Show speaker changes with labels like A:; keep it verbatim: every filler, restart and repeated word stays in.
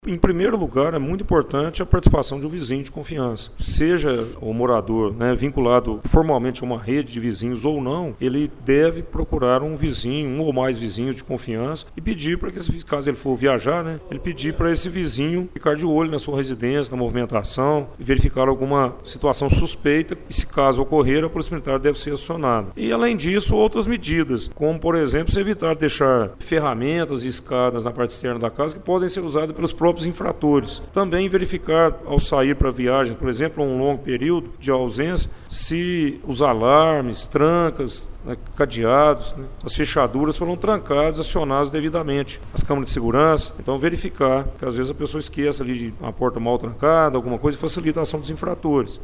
A: Em primeiro lugar, é muito importante a participação de um vizinho de confiança. Seja o morador, né, vinculado formalmente a uma rede de vizinhos ou não, ele deve procurar um vizinho, um ou mais vizinhos de confiança e pedir para que, caso ele for viajar, né, ele pedir para esse vizinho ficar de olho na sua residência, na movimentação e verificar alguma situação suspeita e, se caso ocorrer, a polícia militar deve ser acionada. E, além disso, outras medidas, como, por exemplo, se evitar deixar ferramentas e escadas na parte externa da casa que podem ser usadas pelos próprios infratores. Também verificar, ao sair para viagens, por exemplo, um longo período de ausência, se os alarmes, trancas, né, cadeados, né, as fechaduras foram trancadas, acionadas devidamente. As câmeras de segurança, então verificar, que às vezes a pessoa esquece ali de uma porta mal trancada, alguma coisa, e facilita a ação dos infratores.